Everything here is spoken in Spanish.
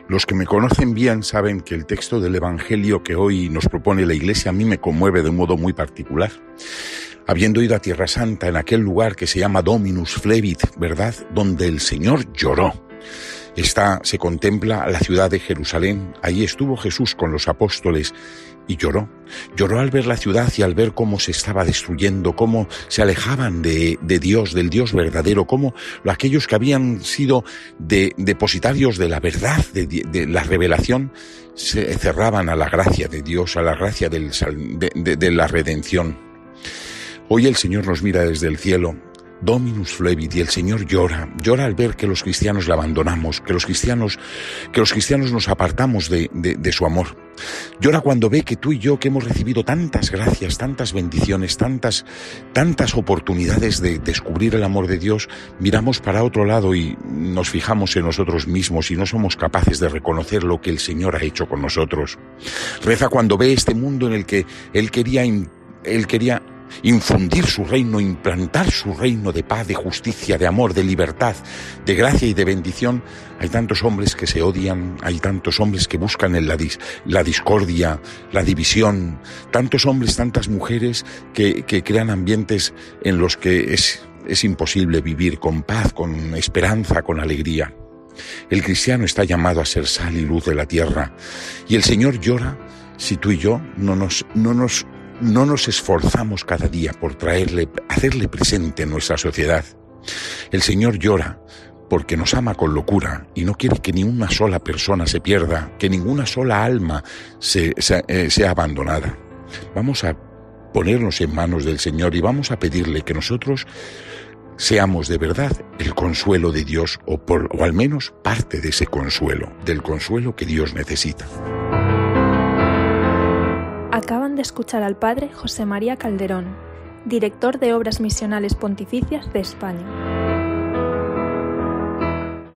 Los que me conocen bien saben que el texto del Evangelio que hoy nos propone la Iglesia a mí me conmueve de un modo muy particular. Habiendo ido a Tierra Santa, en aquel lugar que se llama Dominus Flevit, ¿verdad?, donde el Señor lloró. Se contempla la ciudad de Jerusalén. Ahí estuvo Jesús con los apóstoles y lloró. Lloró al ver la ciudad y al ver cómo se estaba destruyendo, cómo se alejaban de Dios, del Dios verdadero, cómo aquellos que habían sido depositarios de la verdad, de la revelación, se cerraban a la gracia de Dios, a la gracia de la redención. Hoy el Señor nos mira desde el cielo, Dominus Flevit, y el Señor llora al ver que los cristianos le abandonamos, que los cristianos nos apartamos de su amor. Llora cuando ve que tú y yo, que hemos recibido tantas gracias, tantas bendiciones, tantas oportunidades de descubrir el amor de Dios, miramos para otro lado y nos fijamos en nosotros mismos y no somos capaces de reconocer lo que el Señor ha hecho con nosotros. Reza cuando ve este mundo en el que Él quería infundir su reino, implantar su reino de paz, de justicia, de amor, de libertad, de gracia y de bendición. Hay tantos hombres que se odian, hay tantos hombres que buscan la discordia, la división, tantos hombres, tantas mujeres que crean ambientes en los que es imposible vivir con paz, con esperanza, con alegría. El cristiano está llamado a ser sal y luz de la tierra, y el Señor llora si tú y yo no nos esforzamos cada día por hacerle presente en nuestra sociedad. El Señor llora porque nos ama con locura y no quiere que ni una sola persona se pierda, que ninguna sola alma sea abandonada. Vamos a ponernos en manos del Señor y vamos a pedirle que nosotros seamos de verdad el consuelo de Dios, o al menos parte de ese consuelo, del consuelo que Dios necesita. Acaban de escuchar al padre José María Calderón, director de Obras Misionales Pontificias de España.